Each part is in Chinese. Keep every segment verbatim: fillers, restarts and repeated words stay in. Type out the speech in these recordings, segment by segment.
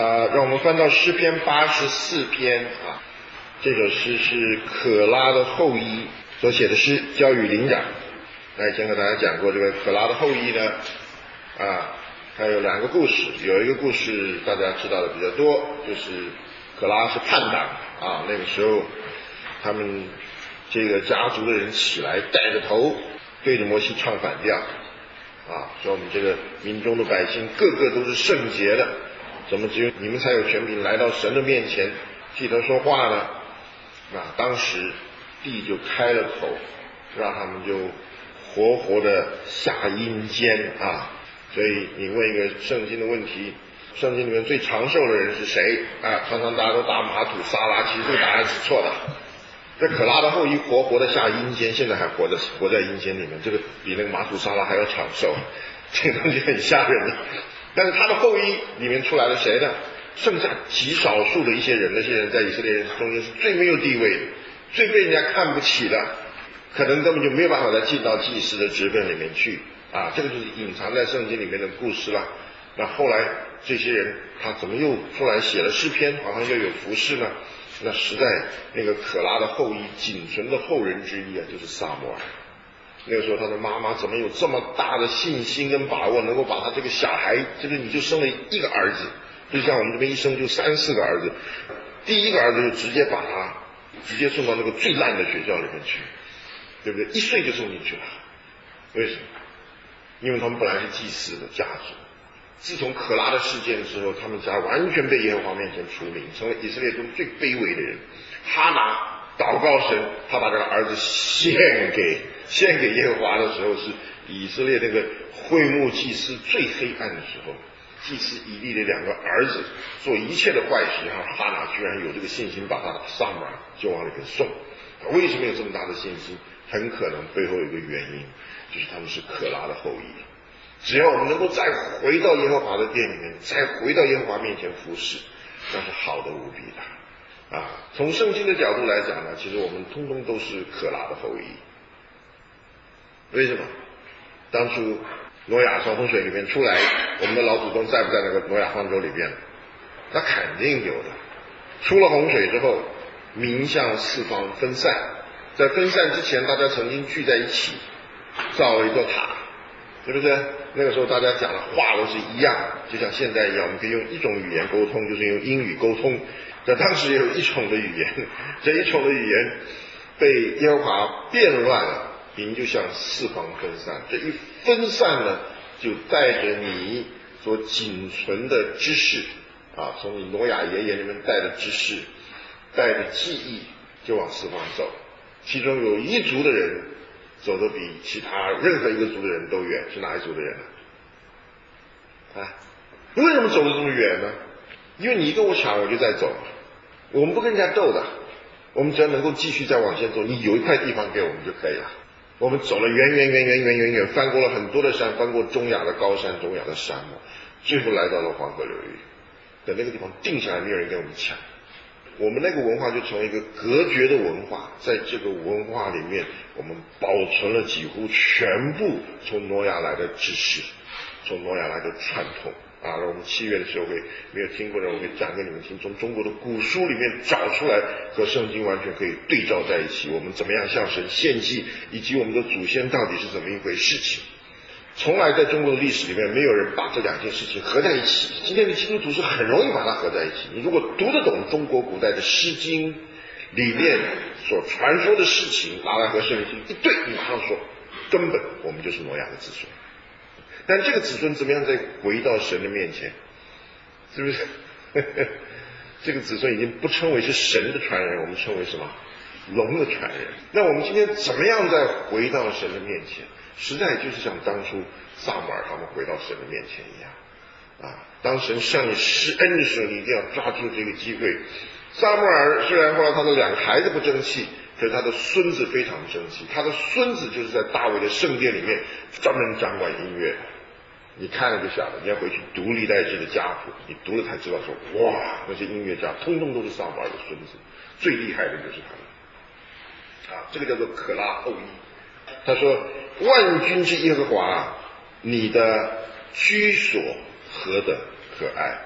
啊，让我们翻到诗篇八十四篇啊，这首诗是可拉的后裔所写的诗，交与灵长。那以前和大家讲过，这个可拉的后裔呢，啊，它有两个故事，有一个故事大家知道的比较多，就是可拉是叛党啊，那个时候他们这个家族的人起来，带着头对着摩西唱反调啊，说我们这个民中的百姓个个都是圣洁的，怎么只有你们才有权柄来到神的面前替他说话呢？啊，当时地就开了口，让他们就活活的下阴间啊！所以你问一个圣经的问题，圣经里面最长寿的人是谁啊？常常大家都打马土撒拉，其实这个答案是错的。这可拉的后裔活活的下阴间，现在还活着活在阴间里面，这个比那个马土撒拉还要长寿，这个东西很吓人的。但是他的后裔里面出来了谁呢？剩下极少数的一些人，那些人在以色列人中间是最没有地位的，最被人家看不起的，可能根本就没有办法再进到祭司的职分里面去啊！这个就是隐藏在圣经里面的故事了。那后来这些人他怎么又出来写了诗篇，好像又有服侍呢？那实在那个可拉的后裔仅存的后人之一啊，就是撒母耳。那个时候他的妈妈怎么有这么大的信心跟把握，能够把他这个小孩，这个你就生了一个儿子，就像我们这边一生就三四个儿子，第一个儿子就直接把他直接送到那个最烂的学校里面去，对不对？一岁就送进去了。为什么？因为他们本来是祭司的家族，自从可拉的事件之后，他们家完全被耶和华面前除名，成为以色列中最卑微的人。哈拿祷告神，他把这个儿子献给献给耶和华的时候，是以色列那个会幕祭司最黑暗的时候。祭司以利的两个儿子做一切的坏事，然后哈拿居然有这个信心把他的撒母耳就往里面送。为什么有这么大的信心？很可能背后有一个原因，就是他们是可拉的后裔。只要我们能够再回到耶和华的殿里面，再回到耶和华面前服侍，那是好的无比的啊！从圣经的角度来讲呢，其实我们通通都是可拉的后裔。为什么？当初挪亚从洪水里面出来，我们的老祖宗在不在那个挪亚方舟里边？那肯定有的。出了洪水之后，民向四方分散，在分散之前，大家曾经聚在一起，造了一座塔，对不对？那个时候大家讲的话都是一样，就像现在一样，我们可以用一种语言沟通，就是用英语沟通。在当时也有一种的语言，这一种的语言被耶和华变乱了，民就向四方分散。这一分散呢，就带着你所仅存的知识啊，从你挪亚爷爷那边带的知识，带着记忆，就往四方走。其中有一族的人走得比其他任何一个族的人都远，是哪一族的人呢？啊，为什么走得这么远呢？因为你跟我抢，我就在走。我们不跟人家斗的，我们只要能够继续再往前走，你有一块地方给我们就可以了。我们走了远远远远远远远，翻过了很多的山，翻过中亚的高山、中亚的沙漠，最后来到了黄河流域。等那个地方定下来，没有人跟我们抢。我们那个文化就成为一个隔绝的文化，在这个文化里面，我们保存了几乎全部从挪亚来的知识，从挪亚来的传统啊。我们七月的时候会没有听过的，我会讲给你们听，从中国的古书里面找出来，和圣经完全可以对照在一起。我们怎么样向神献祭，以及我们的祖先到底是怎么一回事情。从来在中国的历史里面，没有人把这两件事情合在一起。今天的基督徒是很容易把它合在一起。你如果读得懂中国古代的《诗经》里面所传说的事情，拿来和圣经一对，你马上说，根本我们就是挪亚的子孙。但这个子孙怎么样再回到神的面前？是不是？这个子孙已经不称为是神的传人，我们称为什么？龙的传人。那我们今天怎么样再回到神的面前？实在就是像当初撒母耳他们回到神的面前一样啊！当神向你施恩的时候，你一定要抓住这个机会。撒母耳虽然后来他的两个孩子不争气，可是他的孙子非常争气。他的孙子就是在大卫的圣殿里面专门掌管音乐。你看了就晓得，你要回去读历代志的家谱，你读了才知道说，哇，那些音乐家通通都是撒母耳的孙子，最厉害的就是他们啊！这个叫做可拉后裔。他说：“万军之耶和华，你的居所何等可爱！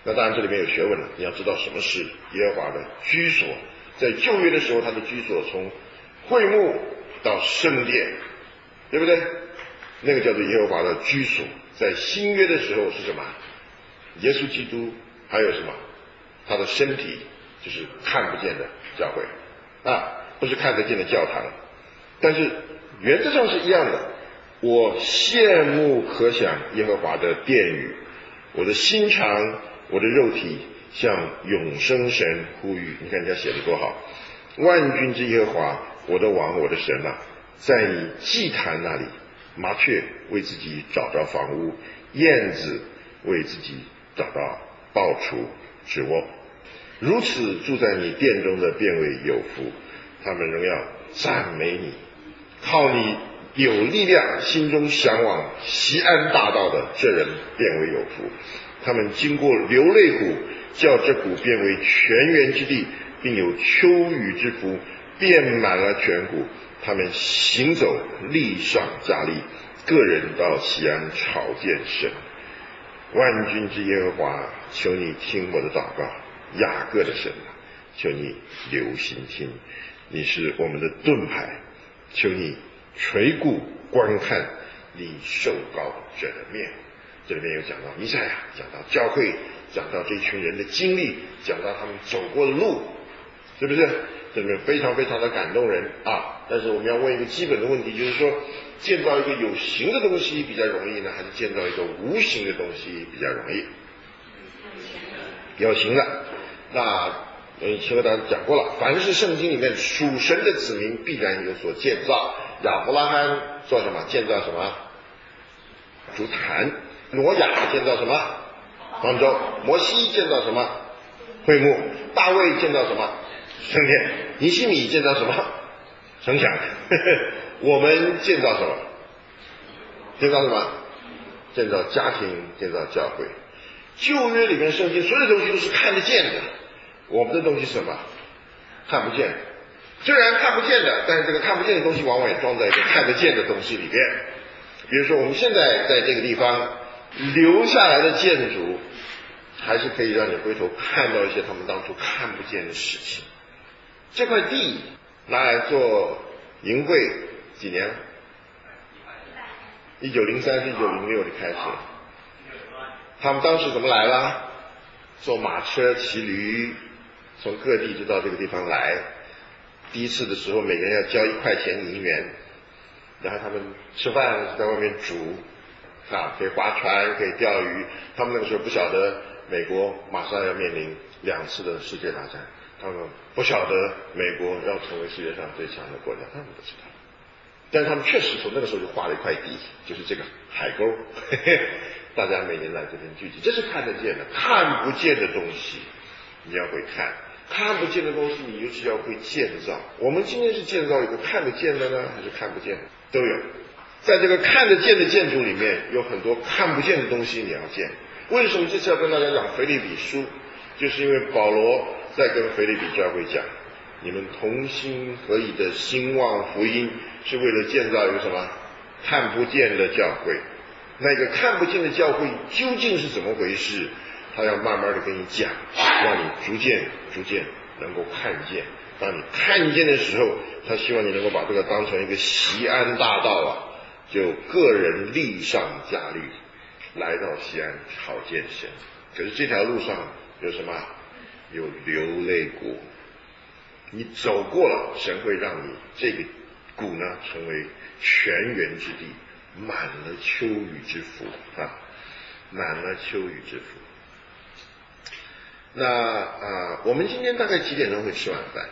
那当然这里面有学问了，你要知道什么是耶和华的居所。在旧约的时候，他的居所从会幕到圣殿，对不对？那个叫做耶和华的居所。在新约的时候是什么？耶稣基督，还有什么？他的身体，就是看不见的教会啊，不是看得见的教堂。但是原则上是一样的。我羡慕可想耶和华的殿宇，我的心肠，我的肉体向永生神呼吁。你看人家写的多好！万军之耶和华，我的王，我的神啊，在你祭坛那里，麻雀为自己找到房屋，燕子为自己找到抱雏之窝。如此住在你殿中的便为有福，他们仍要赞美你。靠你有力量，心中向往锡安大道的这人便为有福。他们经过流泪谷，叫这谷变为泉源之地，并有秋雨之福，遍满了全谷。他们行走，力上加力，个人到锡安朝见神。万军之耶和华，求你听我的祷告，雅各的神啊，求你留心听，你是我们的盾牌，求你垂顾观看你受膏者的面。这里面有讲到弥赛亚，讲到教会，讲到这群人的经历，讲到他们走过的路，是不是？这里面非常非常的感动人啊！但是我们要问一个基本的问题，就是说，建造一个有形的东西比较容易呢，还是建造一个无形的东西比较容易？有形的。那以前和大家讲过了，凡是圣经里面属神的子民必然有所建造。亚伯拉罕做什么？建造什么？竹坛。挪亚建造什么？方舟。摩西建造什么？会幕。大卫建造什么？圣殿。尼希米建造什么？城墙。我们建造什么？建造什么？建造家庭，建造教会。旧约里面圣经所有的东西都是看得见的，我们的东西是什么？看不见的。虽然看不见的，但是这个看不见的东西往往也装在一个看得见的东西里边。比如说我们现在在这个地方留下来的建筑，还是可以让你回头看到一些他们当初看不见的事情。这块地拿来做营会几年？一九零三是一九零六的开始。他们当时怎么来了？坐马车骑驴，从各地就到这个地方来。第一次的时候每个人要交一块钱银元，然后他们吃饭在外面煮啊，可以划船，可以钓鱼。他们那个时候不晓得美国马上要面临两次的世界大战，他们不晓得美国要成为世界上最强的国家，他们不知道。但是他们确实从那个时候就划了一块地，就是这个海沟，嘿嘿，大家每年来这边聚集，这是看得见的。看不见的东西你要会看，看不见的东西你尤其要会建造。我们今天是建造一个看得见的呢，还是看不见的？都有。在这个看得见的建筑里面，有很多看不见的东西你要建。为什么这次要跟大家讲腓立比书？就是因为保罗在跟腓立比教会讲，你们同心合意的兴旺福音，是为了建造一个什么？看不见的教会。那个看不见的教会究竟是怎么回事？他要慢慢的跟你讲，让你逐渐逐渐能够看见。当你看见的时候，他希望你能够把这个当成一个锡安大道啊，就个人力上加力，来到锡安朝见神。可是这条路上有什么？有流泪谷。你走过了，神会让你这个谷呢成为泉源之地，满了秋雨之福啊，满了秋雨之福。那啊、呃，我们今天大概几点钟会吃晚饭？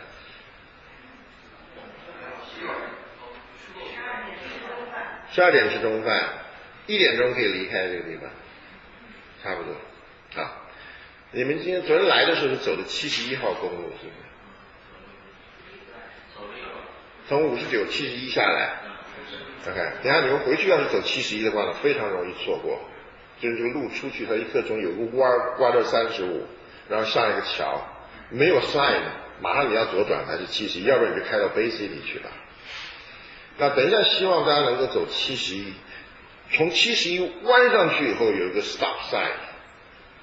十二点吃中饭，一点钟可以离开这个地方，差不多。好，你们今天昨天来的时候是走的七十一号公路，是不是？从五十九、七十一下来。OK， 等下你们回去要是走七十一的话呢，非常容易错过。就是这个路出去，它一刻钟有个弯弯到三十五，然后上一个桥，没有 sign， 马上你要左转还是七十一，要不然你就开到 Bay City 去了。那等一下，希望大家能够走七十一，从七十一弯上去以后有一个 stop sign，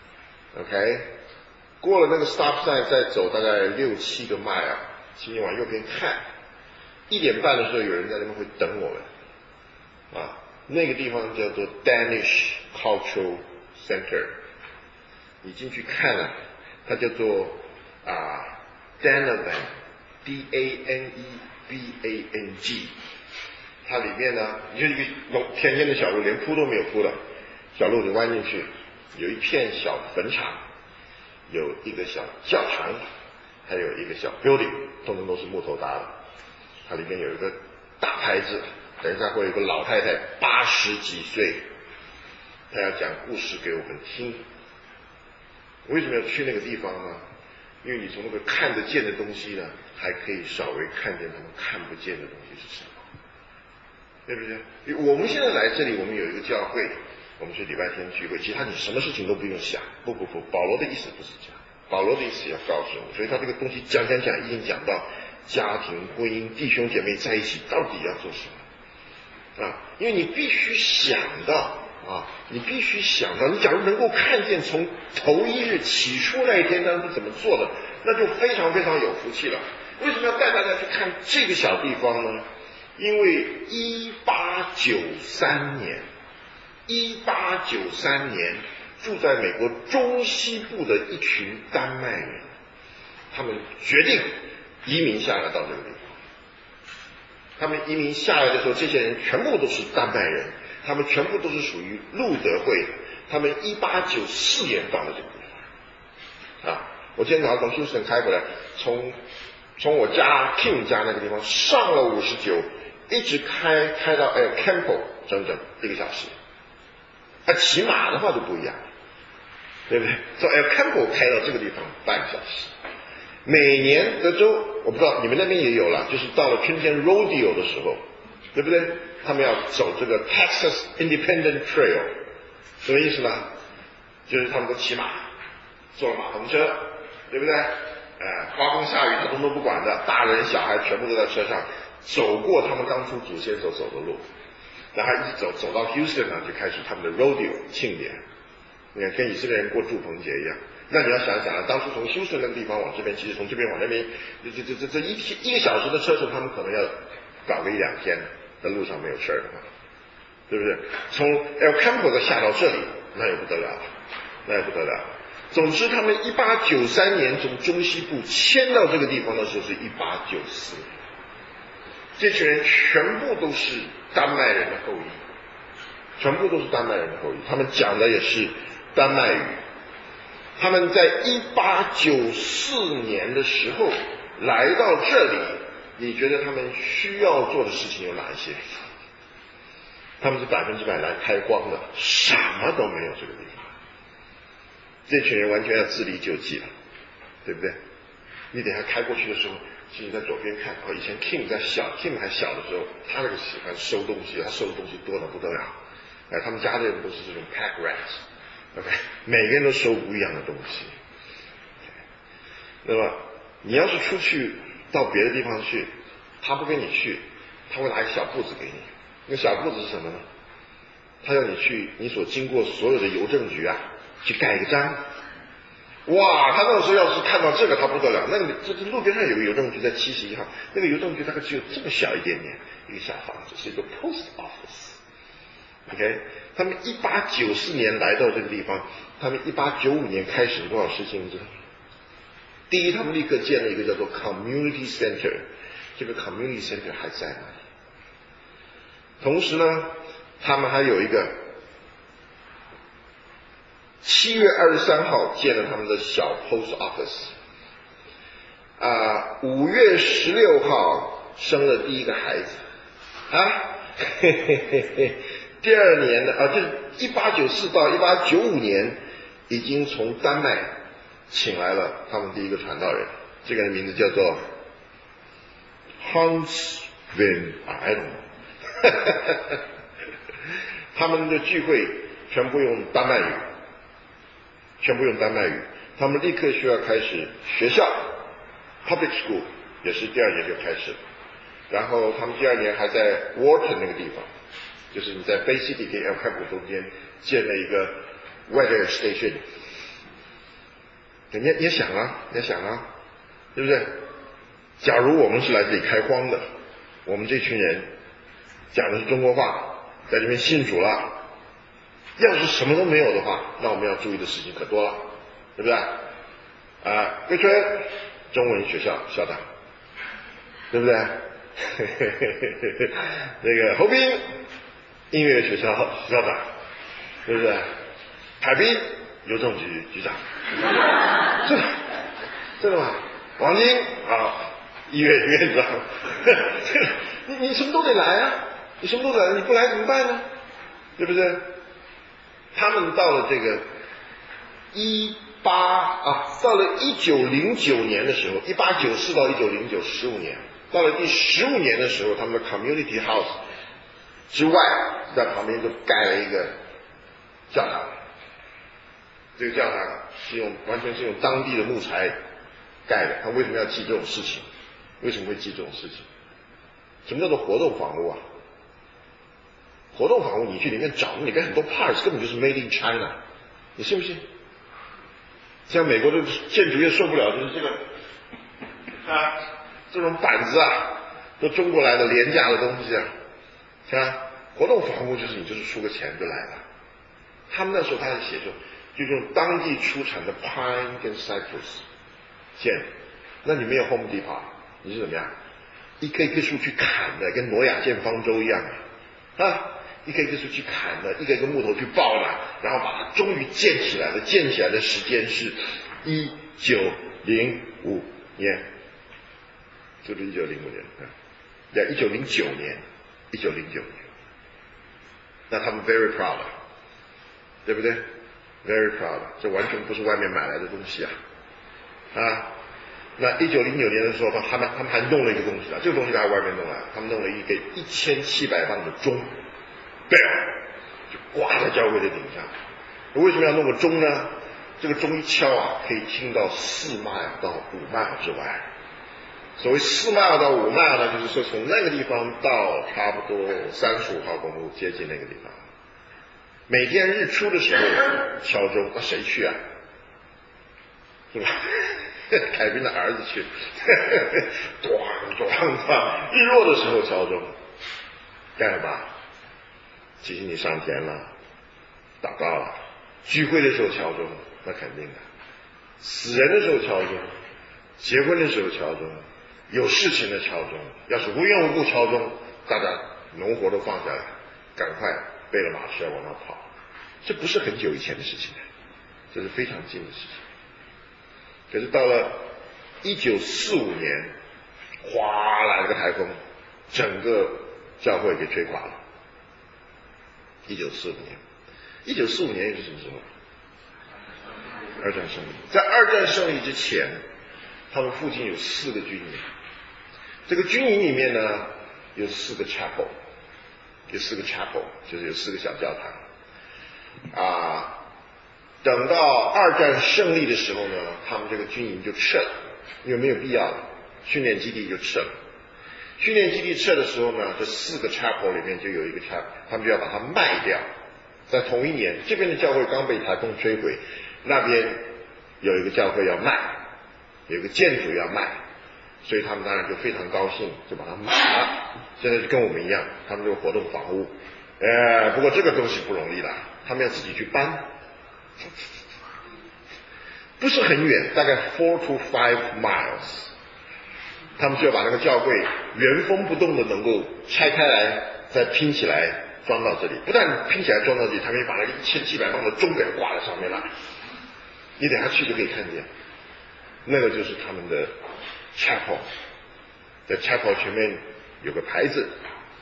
OK， 过了那个 stop sign 再走大概六七个 mile， 请你往右边看，一点半的时候有人在那边会等我们啊，那个地方叫做 Danish Cultural Center， 你进去看了，它叫做啊 Danevan D A N E B A N G， 它里面呢就是一个甜甜的小路，连铺都没有铺的小路就弯进去，有一片小坟场，有一个小教堂，还有一个小 building， 通通都是木头搭的。它里面有一个大牌子，等一下会有一个老太太八十几岁，她要讲故事给我们听。为什么要去那个地方呢？因为你从那个看得见的东西呢，还可以稍微看见他们看不见的东西是什么，对不对？我们现在来这里，我们有一个教会，我们是礼拜天聚会，其他你什么事情都不用想。不不不，保罗的意思不是这样，保罗的意思要告诉你，所以他这个东西讲讲讲，已经讲到家庭、婚姻、弟兄姐妹在一起到底要做什么啊？因为你必须想到啊，你必须想到，你假如能够看见从头一日起初那一天他是怎么做的，那就非常非常有福气了。为什么要带大家去看这个小地方呢？因为一八九三年，一八九三年住在美国中西部的一群丹麦人，他们决定移民下来到这个地方。他们移民下来的时候，这些人全部都是丹麦人，他们全部都是属于路德会，他们一八九四年到了这个地方。啊，我今天早上从休斯顿开回来，从从我家 King 家那个地方上了五十九，一直开开到 El Campo， 整整一个小时。啊，骑马的话就不一样，对不对？从 El Campo 开到这个地方半个小时。每年德州，我不知道你们那边也有了，就是到了春天 Rodeo 的时候，对不对？他们要走这个 Texas Independent Trail， 什么意思呢？就是他们都骑马，坐了马篷车，对不对？呃，刮风下雨他通通不管的，大人小孩全部都在车上，走过他们当初祖先所走的路，然后一直走走到 Houston 呢，就开始他们的 Rodeo 庆典，你看跟以色列人过祝棚节一样。那你要想想啊，当初从休斯顿那个地方往这边，其实从这边往那边，这这这这一一个小时的车程，他们可能要搞个一两天，在路上没有事的话，对不对？从 El Campo 的下到这里，那也不得了，那也不得了。总之，他们一八九三年从中西部迁到这个地方的时候是一八九四年，这群人全部都是丹麦人的后裔，全部都是丹麦人的后裔，他们讲的也是丹麦语。他们在一八九四年的时候来到这里，你觉得他们需要做的事情有哪一些？他们是百分之百来开荒的，什么都没有这个地方。这群人完全要自力救济了，对不对？你等下开过去的时候，其实在左边看，哦，以前 King 在小 King 还小的时候，他那个喜欢收东西，他收的东西多得不得了。哎，他们家的人都是这种 pack rats。OK， 每个人都收不一样的东西。那么你要是出去到别的地方去，他不跟你去，他会拿一个小簿子给你。那个小簿子是什么呢？他要你去你所经过所有的邮政局啊，去盖一个章。哇，他那个时候要是看到这个，他不得了。那个这这路边上有个邮政局在七十一号，那个邮政局大概只有这么小一点点，一个小房子，是一个 post office。OK， 他们一八九四年来到这个地方，他们一八九五年开始多少事情你知道？第一，他们立刻建了一个叫做 Community Center， 这个 Community Center 还在那里。同时呢，他们还有一个七月二十三号建了他们的小 Post Office， 啊，五月十六号生了第一个孩子，啊，嘿嘿嘿嘿。第二年呢，啊，就是一八九四到一八九五年，已经从丹麦请来了他们第一个传道人，这个人名字叫做 Hans Van Allen， 他们的聚会全部用丹麦语，全部用丹麦语，他们立刻需要开始学校 public school， 也是第二年就开始了，然后他们第二年还在 Wharton 那个地方。就是你在 Bay City 跟 El Campo 中间建了一个 weather station， 你也你也想啊，你也想啊，对不对？假如我们是来这里开荒的，我们这群人讲的是中国话，在这边信主了，要是什么都没有的话，那我们要注意的事情可多了，对不对？啊，贵春中文学校校长，对不对？那个侯斌音乐学校校长，对不对？海滨邮政局局长，真的真的吗？王晶啊，医院院长，你你什么都得来啊，你什么都得来，你不来怎么办呢？对不对？他们到了这个一八啊，到了一九零九年的时候，一八九四到一九零九十五年，到了第十五年的时候，他们的 community house 之外，在旁边就盖了一个教堂。这个教堂是用完全是用当地的木材盖的。他为什么要记这种事情？为什么会记这种事情？什么叫做活动房屋啊？活动房屋你去里面找，里面很多 parts 根本就是 made in China， 你信不信？像美国的建筑业受不了，就是这个啊，这种板子啊，都中国来的廉价的东西啊，啊，活动房屋就是你就是出个钱就来了。他们那时候他在写说，就用当地出产的 pine 跟 cypress 建，那你没有 Home Depot， 你是怎么样？一棵一棵树去砍的，跟挪亚建方舟一样啊，啊，一棵一棵树去砍的，一个一个木头去爆的，然后把它终于建起来了。建起来的时间是一九零五年，就是一九零五年啊，对，一九零九年，一九零九年。那他们 very proud， 对不对 ？very proud， 这完全不是外面买来的东西啊，啊。那一九零九年的时候，他们他们还弄了一个东西啊，这个东西在外面弄来，他们弄了一个一千七百磅的钟，对，就挂在教会的顶上。为什么要弄个钟呢？这个钟一敲啊，可以听到四迈到五迈之外。所谓四迈到五迈呢，就是说从那个地方到差不多三十五号公路接近那个地方，每天日出的时候敲钟，那谁去啊？是吧？凯宾的儿子去，咣咣咣，日落的时候敲钟，干什么？提醒你上天了，祷告了。聚会的时候敲钟，那肯定的。死人的时候敲钟，结婚的时候敲钟，有事情的敲钟。要是无缘无故敲钟，大家农活都放下来，赶快背了马车往那跑。这不是很久以前的事情，这是非常近的事情。可是到了一九四五年，哗来了个台风，整个教会给吹垮了。一九四五年，一九四五年又是什么时候？二战胜利。在二战胜利之前，他们附近有四个军营，这个军营里面呢有四个 chapel， 有四个 chapel， 就是有四个小教堂啊。等到二战胜利的时候呢，他们这个军营就撤了，因为没有必要了，训练基地就撤了。训练基地撤的时候呢，这四个 chapel 里面就有一个 chapel， 他们就要把它卖掉。在同一年，这边的教会刚被台风摧毁，那边有一个教会要卖，有一个建筑要卖，所以他们当然就非常高兴，就把它买了。现在就跟我们一样，他们这个活动房屋，呃，不过这个东西不容易了，他们要自己去搬。不是很远，大概 four to five miles， 他们就要把那个教会原封不动的能够拆开来，再拼起来装到这里。不但拼起来装到这里，他们也把那个一千七百磅的钟给挂在上面了。你等下去就可以看见，那个就是他们的 chapel， 在 chapel 前面有个牌子，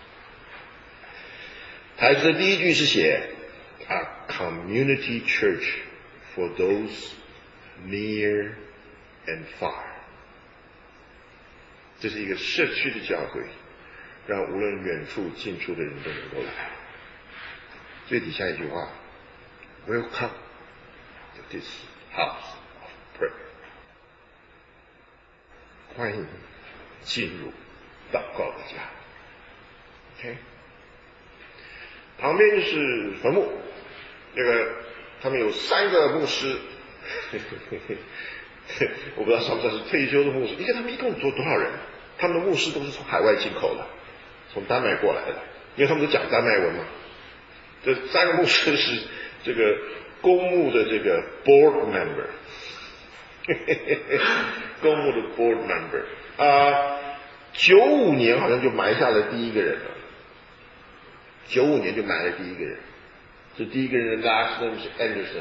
牌子的第一句是写啊 community church for those near and far， 这是一个社区的教会，让无论远处近处的人都能够来。最底下一句话 Welcome to this house of prayer， 欢迎进入祷告的家。 OK， 旁边就是坟墓，这个他们有三个牧师我不知道算不算是退休的牧师。你看他们一共多多少人？他们的牧师都是从海外进口的，从丹麦过来的，因为他们都讲丹麦文嘛。这三个牧师是这个公牧的这个 board member， 公牧的 board member 啊、呃，九五年好像就埋下了第一个人了，九五年就埋了第一个人，这第一个人的 last name 是 Anderson。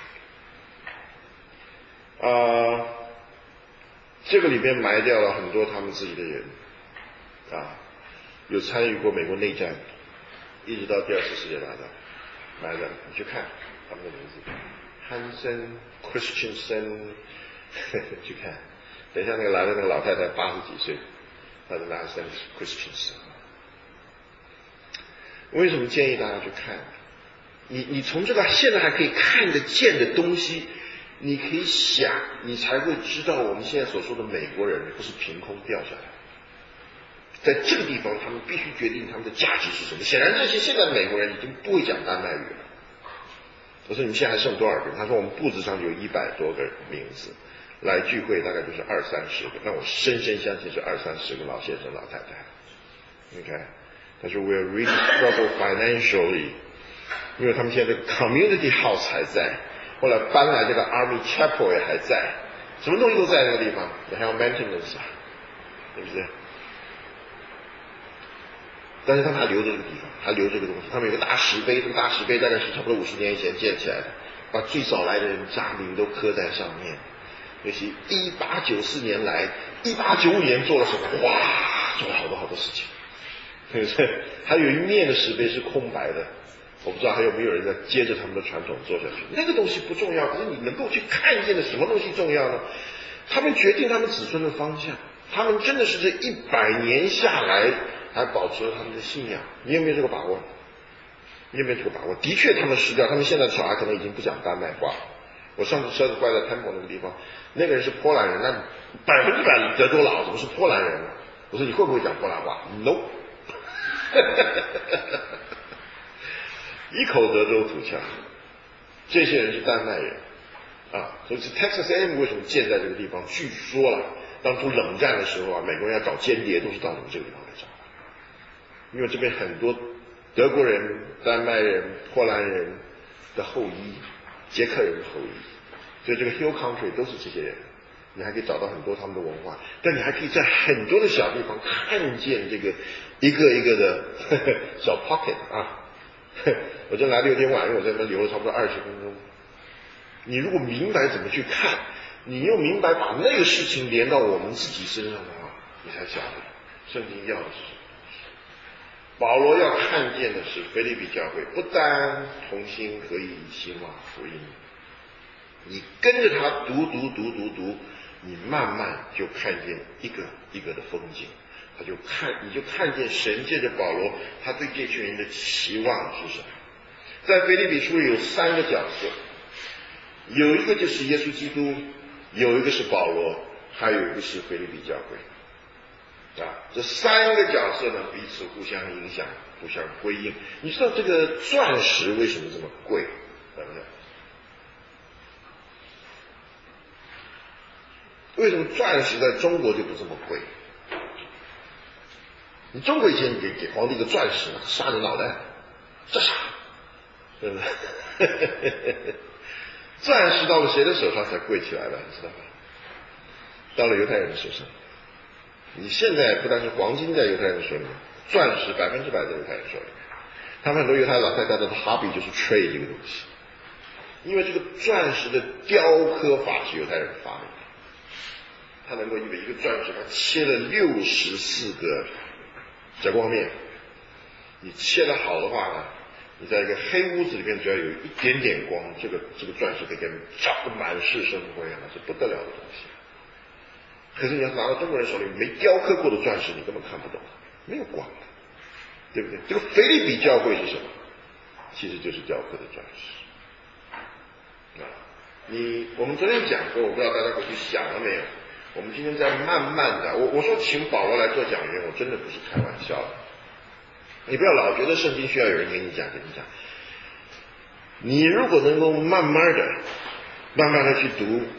啊、呃，这个里面埋掉了很多他们自己的人啊，有参与过美国内战，一直到第二次世界大战，埋的，你去看他们的名字，汉森、Christensen， 去看，等一下那个来的那个老太太八十几岁，她的 last name 是 Christensen。为什么建议大家去看？你你从这个现在还可以看得见的东西。你可以想，你才会知道我们现在所说的美国人不是凭空掉下来，在这个地方他们必须决定他们的价值是什么。显然这些现在的美国人已经不会讲丹麦语了。我说你们现在还剩多少个人？他说我们簿子上有一百多个名字，来聚会大概就是二三十个，那我深深相信是二三十个老先生老太太。你看，他说 We're really struggle financially， 因为他们现在这个 community house 还在。后来搬来这个 Army Chapel 也还在，什么东西都在那个地方，也还有 maintenance 啊，对不对？但是他们还留着这个地方，还留这个东西。他们有个大石碑，这个大石碑大概是差不多五十年以前建起来的，把最早来的人家名都刻在上面。尤其一八九四年来，一八九五年做了什么？哇，做了好多好多事情，对不对？还有一面的石碑是空白的。我不知道还有没有人在接着他们的传统做下去。那个东西不重要，可是你能够去看见的什么东西重要呢？他们决定他们子孙的方向，他们真的是这一百年下来还保持了他们的信仰。你有没有这个把握？你有没有这个把握？的确他们失掉，他们现在的小孩可能已经不讲丹麦话。我上次车子坏在 Temple 那个地方，那个人是波兰人，那百分之百德州佬，怎么是波兰人呢？我说你会不会讲波兰话 ？No 一口德州土腔，这些人是丹麦人啊，所以 Texas A and M 为什么建在这个地方？据说了，当初冷战的时候啊，美国人要找间谍都是到你们这个地方来找，因为这边很多德国人、丹麦人、波兰人的后裔，捷克人的后裔，所以这个 Hill Country 都是这些人，你还可以找到很多他们的文化，但你还可以在很多的小地方看见这个一个一个的呵呵小 pocket 啊。我就来了有点晚，因为我在那边留了差不多二十分钟。你如果明白怎么去看，你又明白把那个事情连到我们自己身上的话，你才晓得圣经要的是什么。保罗要看见的是腓立比教会不单同心合意兴旺福音，你跟着他读读读读读，你慢慢就看见一个一个的风景。他就看，你就看见神借着保罗，他对这群人的期望是什么？在腓立比书里有三个角色，有一个就是耶稣基督，有一个是保罗，还有一个是腓立比教会。啊，这三个角色呢彼此互相影响，互相辉映。你知道这个钻石为什么这么贵？对不对？为什么钻石在中国就不这么贵？你中国以前你给给皇帝一个钻石，杀你脑袋，这啥？对不对？钻石到了谁的手上才贵起来了？你知道吗？到了犹太人的手上。你现在不但是黄金在犹太人手里面，钻石百分之百在犹太人手里面。他们很多犹太老太太的 hobby 就是 trade 这个东西，因为这个钻石的雕刻法是犹太人发明的，他能够因为一个钻石，他切了六十四个遮光面，你切得好的话呢，你在一个黑屋子里面只要有一点点光，这个这个钻石可以给你照得满室生辉啊，那是不得了的东西。可是你要是拿到中国人手里没雕刻过的钻石，你根本看不懂，没有光的，对不对？这个腓立比教会是什么？其实就是雕刻的钻石。啊，你我们昨天讲过，我不知道大家回去想了没有？我们今天在慢慢的，我我说请保罗来做讲员，我真的不是开玩笑的。你不要老觉得圣经需要有人给你讲，给你讲。你如果能够慢慢的、慢慢的去读，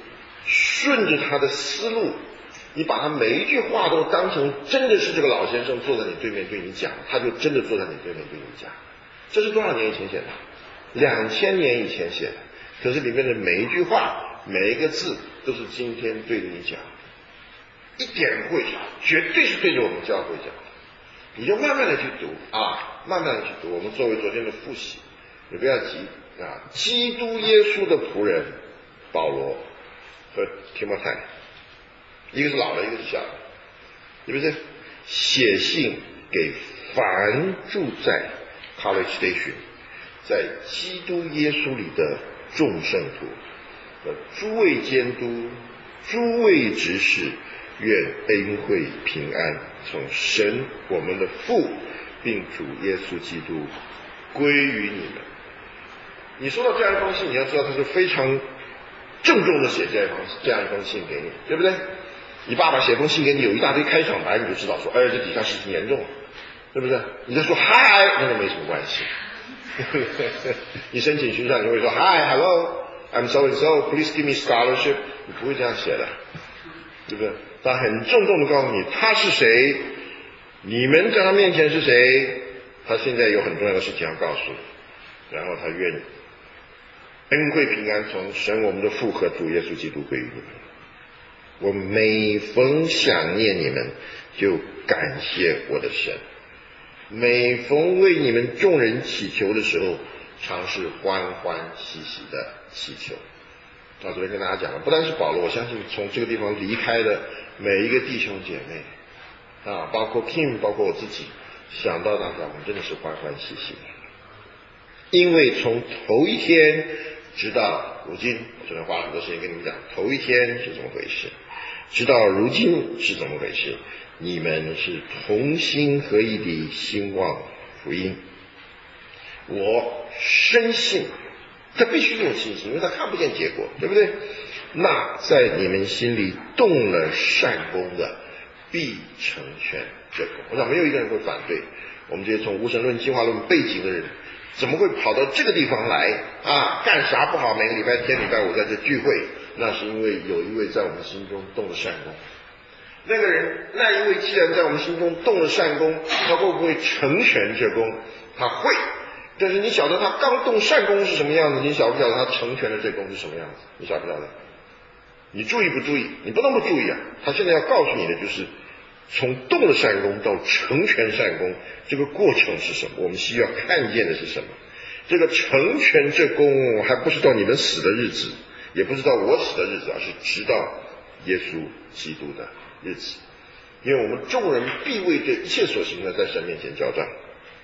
顺着他的思路，你把他每一句话都当成真的是这个老先生坐在你对面对你讲，他就真的坐在你对面对你讲。这是多少年以前写的？两千年以前写的。可是里面的每一句话，每一个字都是今天对着你讲，一点不会少，绝对是对着我们教会讲。你就慢慢的去读啊，慢慢的去读。我们作为昨天的复习，你不要急啊。基督耶稣的仆人保罗和提摩太，一个是老的，一个是小的，是不是？写信给凡住在 College Station， 在基督耶稣里的众圣徒和诸位监督、诸位执事，愿恩惠平安从神我们的父并主耶稣基督归于你们。你收到这样一封信，你要知道他是非常郑重的写这样一封这样一封信给你，对不对？你爸爸写封信给你，有一大堆开场白，你就知道说，哎，这底下事情严重了，对不对？你就说嗨，那就没什么关系。你申请学校，你会说 Hi, hello, I'm so and so, please give me scholarship。你不会这样写的，对不对？他很郑重的告诉你他是谁，你们在他面前是谁，他现在有很重要的事情要告诉你，然后他愿恩惠平安从神我们的父和主耶稣基督归于你们。我每逢想念你们，就感谢我的神。每逢为你们众人祈求的时候，常是欢欢喜喜的祈求。到这边跟大家讲了，不单是保罗，我相信从这个地方离开的每一个弟兄姐妹啊，包括 Kim， 包括我自己，想到大家，我们真的是欢欢喜喜。因为从头一天直到如今，我昨天花了很多时间跟你们讲头一天是怎么回事，直到如今是怎么回事，你们是同心合意地兴旺福音。我深信，他必须用信心，因为他看不见结果，对不对？那在你们心里动了善功的，必成全这功。我想没有一个人会反对。我们这些从无神论、进化论背景的人，怎么会跑到这个地方来啊？干啥不好？每个礼拜天、礼拜五在这聚会，那是因为有一位在我们心中动了善功。那个人，那一位既然在我们心中动了善功，他会不会成全这功？他会。但是你晓得他刚动善功是什么样子？你晓不晓得他成全的这功是什么样子？你晓不晓得？你注意不注意？你不那么注意啊！他现在要告诉你的就是，从动了善功到成全善功，这个过程是什么？我们需要看见的是什么？这个成全这功，还不是到你们死的日子，也不是到我死的日子，而是直到耶稣基督的日子。因为我们众人必为这一切所行的，在神面前交账。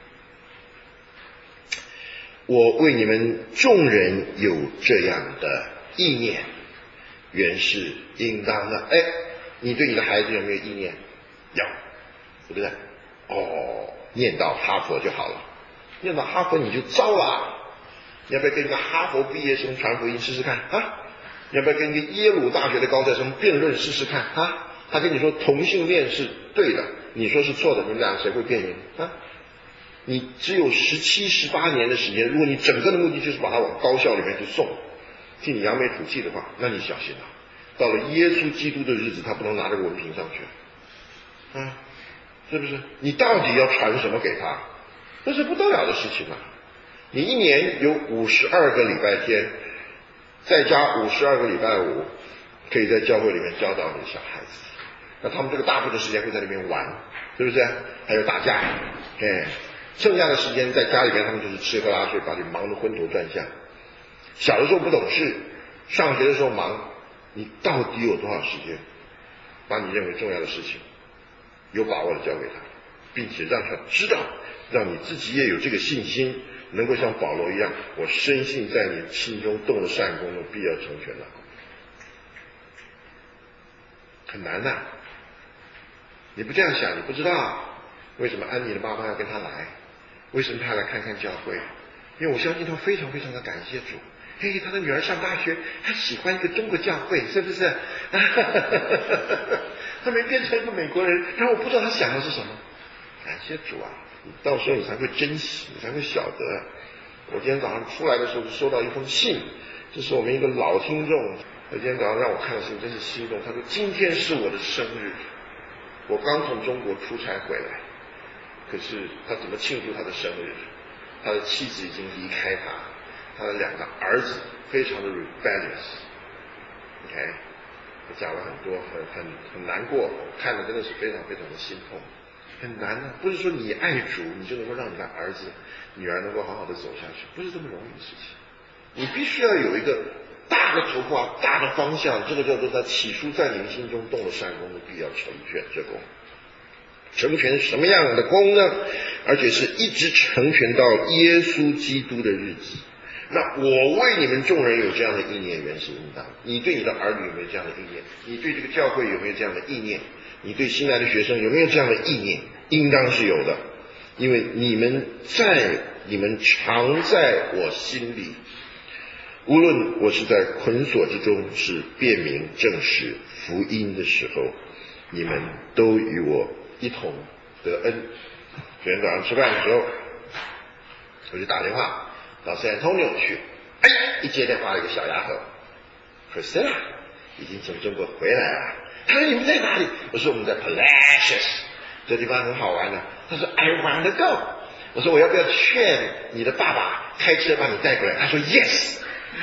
我为你们众人有这样的意念，原是应当的。哎，你对你的孩子有没有意念？有，对不对？哦，念到哈佛就好了，念到哈佛你就糟了。你要不要跟一个哈佛毕业生传福音试试看啊？你要不要跟一个耶鲁大学的高材生辩论试试看啊？他跟你说同性恋是对的，你说是错的，你们俩谁会辩赢啊？你只有十七、十八年的时间，如果你整个的目的就是把他往高校里面去送，替你扬眉吐气的话，那你小心了。到了耶稣基督的日子，他不能拿这个文凭上去，啊，是不是？你到底要传什么给他？那是不得了的事情啊！你一年有五十二个礼拜天，再加五十二个礼拜五，可以在教会里面教导你的小孩子。那他们这个大部分的时间会在里面玩，是不是？还有打架，哎。剩下的时间在家里边，他们就是吃喝拉睡，把你忙得昏头转向。小的时候不懂事，上学的时候忙，你到底有多少时间把你认为重要的事情有把握的交给他，并且让他知道，让你自己也有这个信心，能够像保罗一样，我深信在你心中动了善功的，必要成全了。很难的、啊，你不这样想，你不知道为什么安妮的妈妈要跟他来。为什么他来看看教会？因为我相信他非常非常的感谢主。嘿，他的女儿上大学，他喜欢一个中国教会，是不是？他没变成一个美国人，然后我不知道他想的是什么。感谢主啊！你到时候你才会珍惜，你才会晓得。我今天早上出来的时候收到一封信，这是我们一个老听众他今天早上让我看的时候真是心动，他说今天是我的生日，我刚从中国出差回来，可是他怎么庆祝他的生日？他的妻子已经离开他，他的两个儿子非常的 rebellious，OK，、okay? 他讲了很多，很很很难过，看了真的是非常非常的心痛，很难啊！不是说你爱主，你就能够让你的儿子、女儿能够好好的走下去，不是这么容易的事情。你必须要有一个大的筹划、大的方向，这个叫做他起初在你们心中动了善功，必要成全这功。成全什么样的功呢？而且是一直成全到耶稣基督的日子。那我为你们众人有这样的意念，原是应当。你对你的儿女有没有这样的意念？你对这个教会有没有这样的意念？你对新来的学生有没有这样的意念？应当是有的，因为你们在，你们常在我心里。无论我是在捆锁之中，是辨明证实福音的时候，你们都与我一同得恩。昨天早上吃饭的时候，我就打电话到San Antonio去，哎，一接电话，一个小丫头 Priscilla 已经从中国回来了。她说你们在哪里？我说我们在 Palacios， 这地方很好玩的。她说 I want to go。我说我要不要劝你的爸爸开车把你带过来？她说 Yes。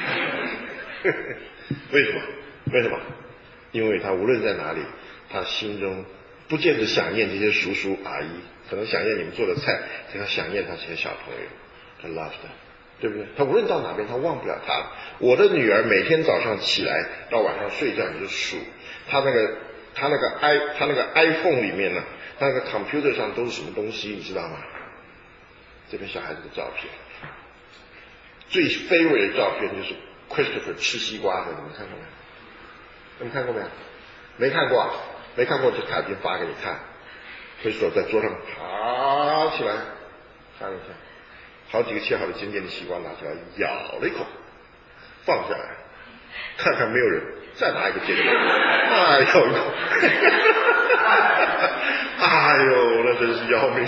为什么？为什么？因为他无论在哪里，他心中不见得想念这些叔叔阿姨，可能想念你们做的菜，可他想念他这些小朋友，他 love them， 对不对？他无论到哪边，他忘不了他。我的女儿每天早上起来到晚上睡觉，你就数他那个他那个 i 他那个 iPhone 里面呢，他那个 computer 上都是什么东西，你知道吗？这边小孩子的照片，最 favorite 的照片就是 Christopher 吃西瓜的，你们看过没有？你们看过没有？没看过啊？没看过就卡片发给你看。Christopher 在桌上爬起来，看一下，好几个切好的尖尖的西瓜拿起来，咬了一口，放下来，看看没有人，再拿一个尖尖的，哎呦一口，哎呦，那真是要命！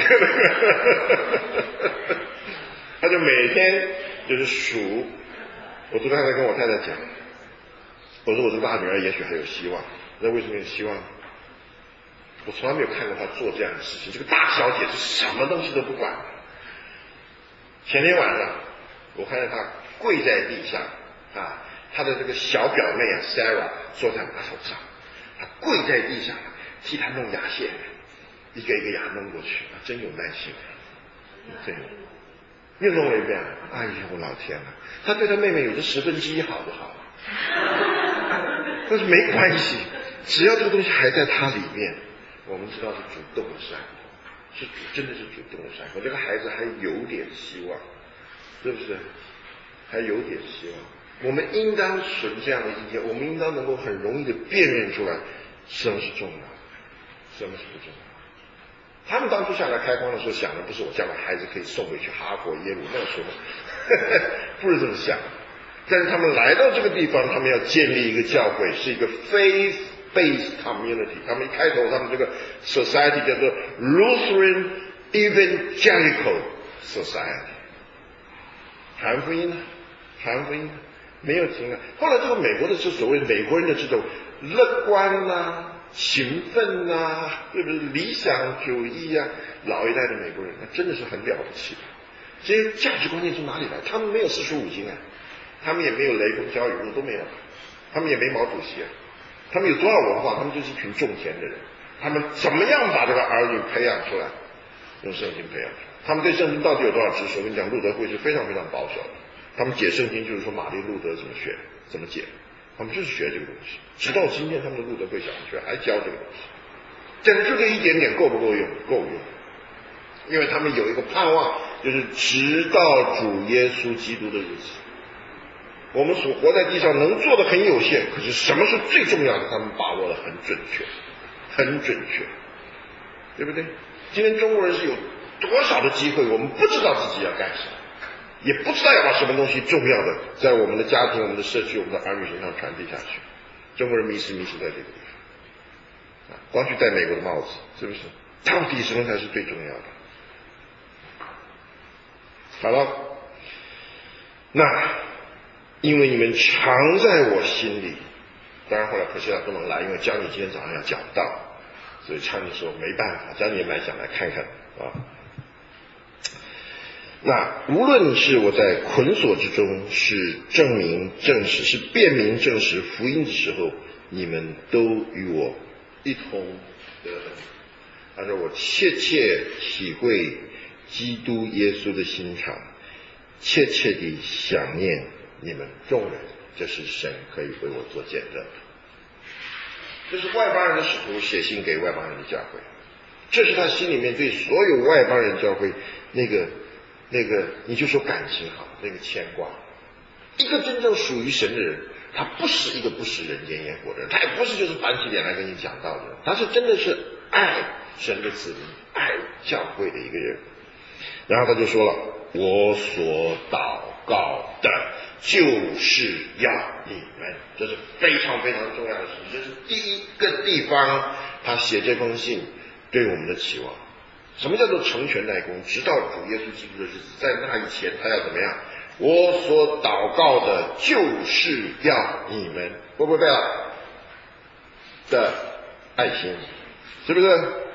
他就每天就是数。我昨天还在跟我太太讲，我说我这个大女儿也许还有希望。那为什么有希望？我从来没有看过她做这样的事情。这个大小姐是什么东西都不管。前天晚上，我看见她跪在地上啊，她的这个小表妹啊 Sarah 坐在马桶上，她跪在地上替她弄牙线，一个一个牙弄过去，啊、真有耐心，真有。又弄了一遍，哎呦我老天啊！他对他妹妹有着十分之一好就好了，但是没关系，只要这个东西还在他里面，我们知道是主动的善，是主真的是主动的善。我这个孩子还有点希望，是不是？还有点希望。我们应当存这样的意见，我们应当能够很容易的辨认出来什么是重要，什么是不重要。他们当初下来开荒的时候想的不是我将来孩子可以送回去哈佛耶鲁，那个时候不是这么想。但是他们来到这个地方，他们要建立一个教会，是一个 faith-based community。他们一开头，他们这个 society 叫做 Lutheran Evangelical Society。传福音呢？传福音呢？没有停啊。后来这个美国的是所谓美国人的这种乐观啊、勤奋啊，对不对？理想主义啊，老一代的美国人，那真的是很了不起的。这些价值观念从哪里来？他们没有四书五经啊，他们也没有雷锋教育论，都没有，他们也没毛主席啊，他们有多少文化？他们就是一群种田的人。他们怎么样把这个儿女培养出来？用圣经培养出来。他们对圣经到底有多少知识？我跟你讲，路德会是非常非常保守的。他们解圣经就是说马丁路德怎么学，怎么解，他们就是学这个东西。直到今天，他们的路德会小学还教这个东西。但是就这一点点够不够用？够用。因为他们有一个盼望，就是直到主耶稣基督的日子。我们所活在地上能做的很有限，可是什么是最重要的？他们把握的很准确，很准确，对不对？今天中国人是有多少的机会，我们不知道自己要干什么，也不知道要把什么东西重要的在我们的家庭、我们的社区、我们的儿女身上传递下去。中国人迷失迷失在这个地方，光去戴美国的帽子，是不是？到底什么才是最重要的？好了，那因为你们常在我心里， 当然后来可惜他不能来，因为江姐今天早上要讲道，所以昌宁说没办法，江姐蛮想来看看啊。那无论是我在捆锁之中，是证明证实，是辨明证实福音的时候，你们都与我一同得恩。他说我切切体会基督耶稣的心肠，切切地想念你们众人，这是神可以为我做见证的。这是外邦人的使徒写信给外邦人的教会，这是他心里面对所有外邦人教会那个那个你就说感情好，那个牵挂。一个真正属于神的人，他不是一个不食人间烟火的人，他也不是就是板起脸来跟你讲道的人，他是真的是爱神的子民，爱教会的一个人。然后他就说了，我所祷告的就是要你们，这是非常非常重要的事情，这是第一个地方他写这封信对我们的期望。什么叫做成全代工？直到主耶稣基督的日子，在那以前他要怎么样？我所祷告的就是要你们，会不会背了？的爱心，是不是？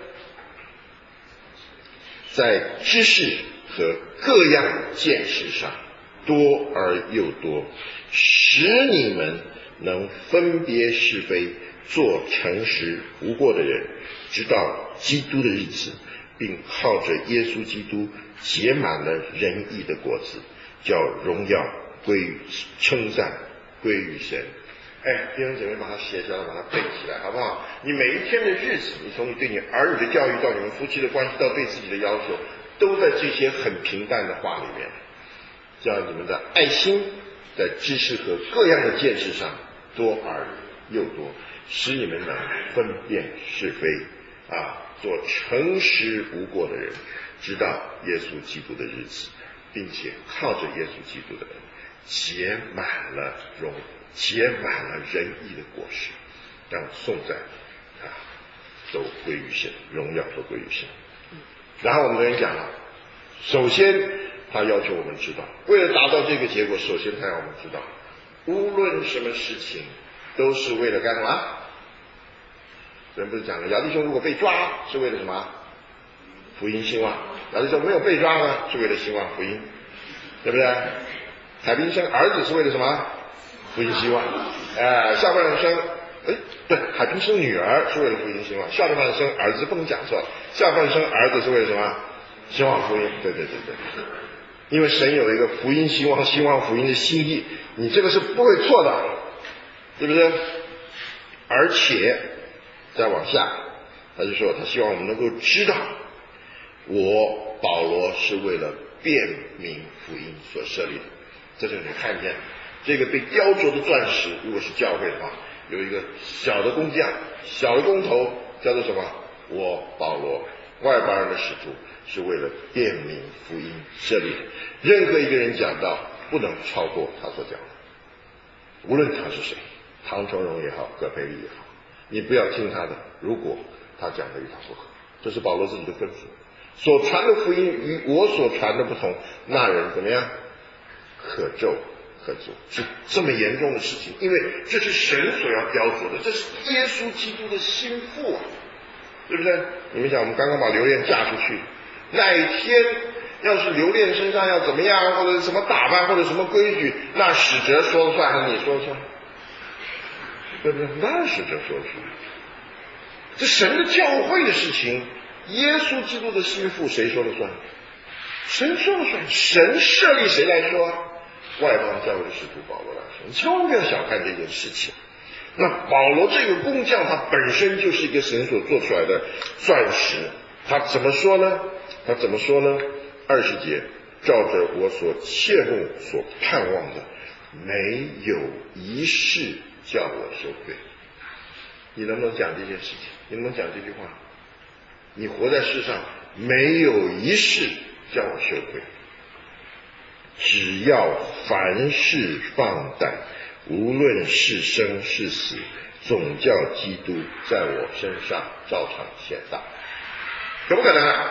在知识和各样见识上多而又多，使你们能分别是非，做诚实无过的人，直到基督的日子，并靠着耶稣基督结满了仁义的果子，叫荣耀归于称赞归于神。哎，弟兄姐妹，把它写下来，把它背起来，好不好？你每一天的日子，你从你对你儿女的教育，到你们夫妻的关系，到对自己的要求，都在这些很平淡的话里面。叫你们的爱心在知识和各样的见识上多而又多，使你们能分辨是非啊，做诚实无过的人，直到耶稣基督的日子，并且靠着耶稣基督的恩，结满了荣，结满了仁义的果实，让颂赞啊都归于神，荣耀都归于神。然后我们昨天讲了，首先他要求我们知道，为了达到这个结果，首先他要我们知道，无论什么事情都是为了干什么？人不是讲了，姚弟兄如果被抓是为了什么？福音兴旺。姚弟兄没有被抓呢，是为了兴旺福音，对不对？海滨生儿子是为了什么？福音兴旺。呃，下半人生，哎，对，海滨生女儿是为了福音兴旺，下半生儿子不能讲错，下半生儿子是为了什么？兴旺福音。对对对对。因为神有一个福音兴旺、兴旺福音的心意，你这个是不会错的，对不对？而且再往下，他就说他希望我们能够知道，我保罗是为了辨明福音所设立的。这就是你看见这个被雕琢的钻石，如果是教会的话，有一个小的工匠、小的工头，叫做什么？我保罗，外邦人的使徒，是为了辨明福音设立的。任何一个人讲道，不能超过他所讲的，无论他是谁，唐崇荣也好，葛培理也好，你不要听他的，如果他讲的与他不合，这是保罗自己的吩咐。所传的福音与我所传的不同，那人怎么样？可咒可诅，是这么严重的事情，因为这是神所要雕琢的，这是耶稣基督的心腹啊，对不对？你们讲，我们刚刚把刘恋嫁出去，那一天要是刘恋身上要怎么样，或者什么打扮，或者什么规矩，那使者说了算还是你说了算？对不对？那使者说了算。这神的教会的事情，耶稣基督的心腹谁说了算？神说了算。神设立谁来说？外邦教会的使徒保罗来说。你千万不要小看这件事情。那保罗这个工匠，他本身就是一个神所做出来的钻石。他怎么说呢？他怎么说呢？二十节，照着我所切慕、所盼望的，没有一事叫我羞愧。你能不能讲这件事情？你能不能讲这句话？你活在世上，没有一事叫我羞愧。只要凡事放胆，无论是生是死，总叫基督在我身上照常显大。可不可能啊？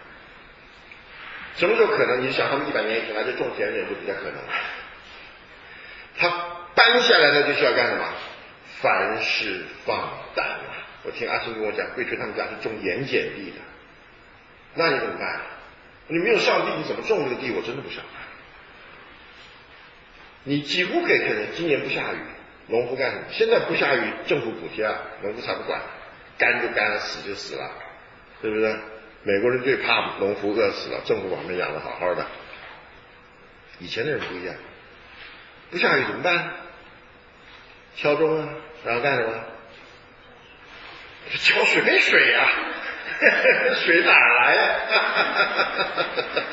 什么时候可能？你想他们一百年以前来这种田人就比较可能了。他搬下来的就是要干什么？ 凡事放胆啊！我听阿青跟我讲，贵春他们家是种盐碱地的，那你怎么办？你没有上帝，你怎么种这个地？我真的不晓得。你几乎可以肯定，今年不下雨，农夫干什么？现在不下雨，政府补贴啊，农夫才不管，干就干了，死就死了，对不对？美国人最怕农夫饿死了，政府把他们养得好好的。以前的人不一样，不下雨怎么办？敲钟啊，然后干什么？敲水没水啊，水哪儿来呀、啊？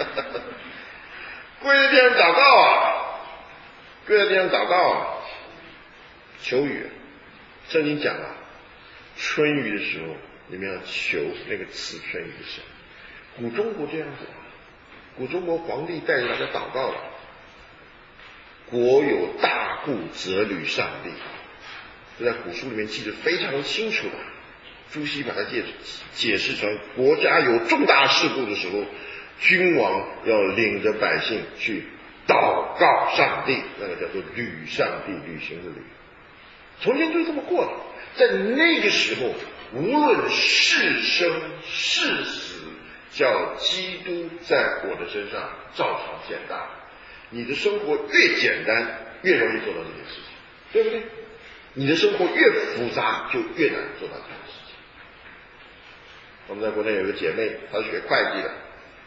跪在地上祷告啊，跪在地上祷告啊，求雨。圣经讲啊，春雨的时候，你们要求那个赐春雨的神。古中国这样子，古中国皇帝带着大家祷告了。国有大故，则履上帝。这在古书里面记得非常清楚的。朱熹把它解解释成国家有重大事故的时候，君王要领着百姓去祷告上帝，那个叫做履上帝，履行的履。从前就是这么过的。在那个时候，无论是生是死，叫基督在我的身上照常显大。你的生活越简单，越容易做到这件事情，对不对？你的生活越复杂，就越难做到这件事情。我们在国内有一个姐妹，她是学会计的，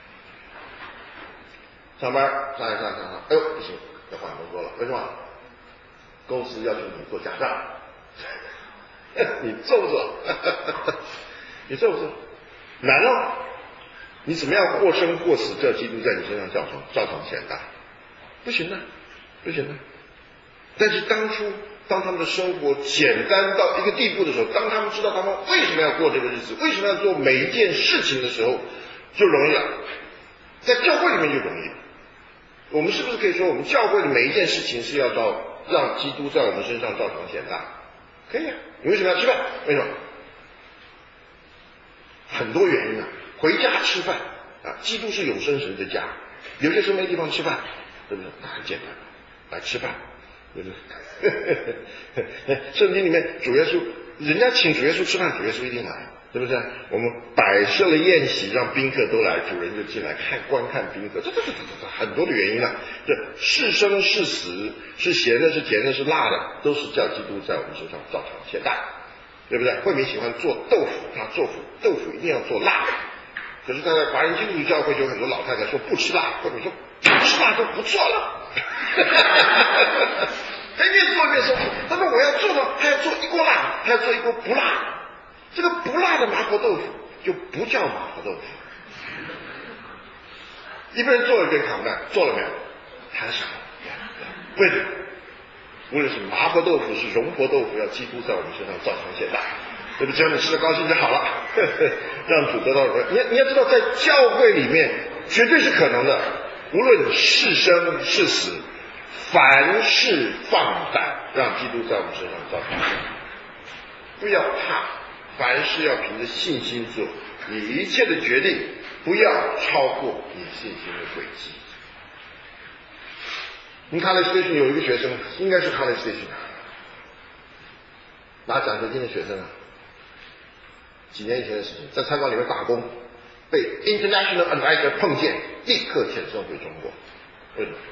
上班上一上上上，哎呦不行，要换工作了。为什么？公司要求你做假账，你做不做？你做不做？难哦！你怎么样或生或死，这基督在你身上照常照常显大。不行的，不行的。但是当初当他们的生活简单到一个地步的时候，当他们知道他们为什么要过这个日子，为什么要做每一件事情的时候，就容易了。在教会里面就容易了。我们是不是可以说，我们教会的每一件事情是要到让基督在我们身上照常显大？可以啊。你为什么要吃饭？为什么？很多原因啊。回家吃饭啊，基督是永生神的家，有些时候没地方吃饭，对不对？那很简单，来吃饭，对不对？圣经里面主耶稣，人家请主耶稣吃饭，主耶稣一定来，对不对？我们摆设了宴席，让宾客都来，主人就进来看观看宾客，这这这这这很多的原因啊。这是生是死，是咸的，是甜的，是辣的，都是叫基督在我们身上照常显大，对不对？慧敏喜欢做豆腐，他做腐豆腐一定要做辣的。可是他在华人基督徒教会就有很多老太太说不吃辣，或者说不吃辣就不做了。他越做越受苦。他说我要做呢，他要做一锅辣，他要做一锅不辣。这个不辣的麻婆豆腐就不叫麻婆豆腐。一个人做了一边扛蛋，做了没有？他想，为什么？无论是麻婆豆腐是荣婆豆腐，要基督在我们身上照常显大。对不对？只要你吃得高兴就好了，呵呵，让主得到荣耀。你你要知道，在教会里面绝对是可能的，无论是生是死，凡事放胆，让基督在我们身上照常显大。不要怕，凡事要凭着信心做，你一切的决定不要超过你信心的轨迹。你看了 station 有一个学生，应该是看了 station 拿奖学金的学生啊。几年以前的事情，在餐馆里面打工，被 international advisor 碰见，立刻遣送回中国。为什么？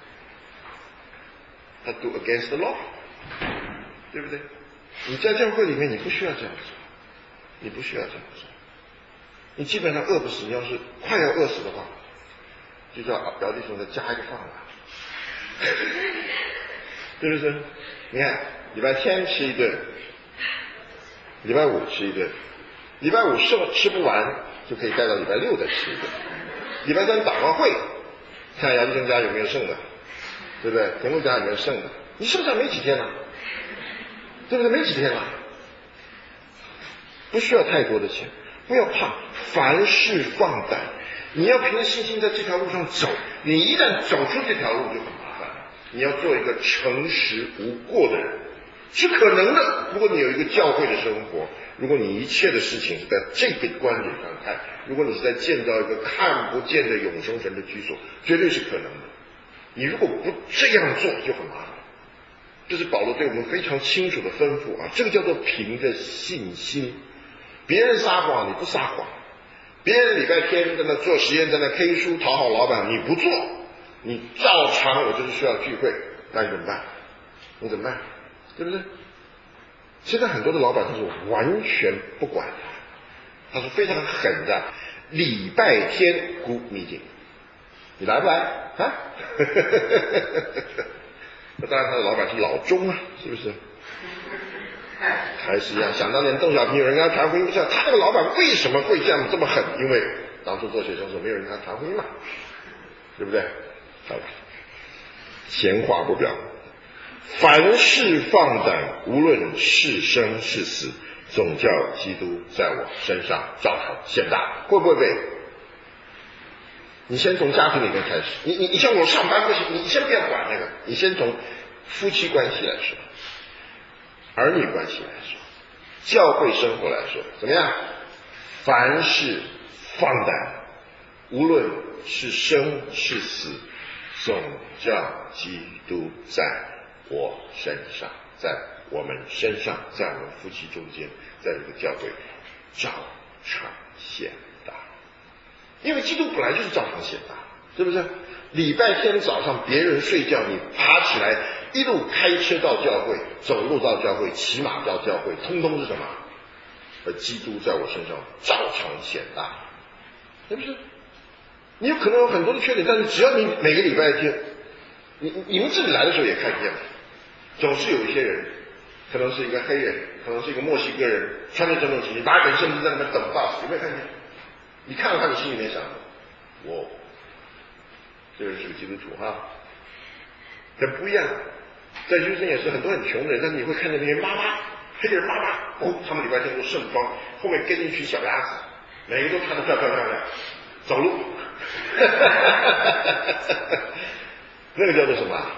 他 do against the law， 对不对？你在教会里面，你不需要这样做，你不需要这样做。你基本上饿不死，你要是快要饿死的话，就叫表弟兄再加一个饭碗，对不对？你看，礼拜天吃一顿，礼拜五吃一顿。礼拜五剩吃不完，就可以带到礼拜六再吃一顿。礼拜三祷告会，看姚弟兄家有没有剩的，对不对？田木家有没有剩的？你剩下没几天了，对不对？没几天了，不需要太多的钱，不要怕，凡事放胆。你要凭着信心在这条路上走，你一旦走出这条路就很麻烦。你要做一个诚实无过的人，是可能的。如果你有一个教会的生活，如果你一切的事情是在这个观点上看，如果你是在建造一个看不见的永生神的居所，绝对是可能的。你如果不这样做就很麻烦， 这是保罗对我们非常清楚的吩咐啊，这个叫做凭着信心。别人撒谎你不撒谎，别人礼拜天在那做实验，在那 K 书讨好老板，你不做，你照常我就是需要聚会，那你怎么办？你怎么办？对不对？现在很多的老板他是完全不管的，他是非常狠的。礼拜天 Group Meeting， 你来不来啊？那当然他的老板是老钟啊，是不是？还是一样，想当年邓小平有人跟他谈婚姻，不知道他那个老板为什么会这样这么狠？因为当初做学生的时候没有人跟他谈婚姻嘛，对不对？好了，闲话不表。凡事放胆，无论是生是死，总叫基督在我身上照常显大。会不会背？你先从家庭里面开始。你你你像我上班不行，你先不要管那个，你先从夫妻关系来说，儿女关系来说，教会生活来说，怎么样？凡事放胆，无论是生是死，总叫基督在我身上，在我们身上，在我们夫妻中间，在这个教会照常显大。因为基督本来就是照常显大，是不是？礼拜天早上别人睡觉，你爬起来一路开车到教会，走路到教会，骑马到教会，通通是什么？而基督在我身上照常显大，是不是？你有可能有很多的缺点，但是只要你每个礼拜天，你你们自己来的时候也看见了，总是有一些人，可能是一个黑人，可能是一个墨西哥人，穿着整整齐齐，拿本圣经在那边等 bus， 有没有看见？你看了他，你心里面想，我这个人是个基督徒哈，但不一样。在学生也是很多很穷的人，但是你会看见那些妈妈，黑人妈妈，哦，他们礼拜天都盛装，后面跟一群小鸭子，每个都穿得漂漂亮亮，走路，那个叫做什么？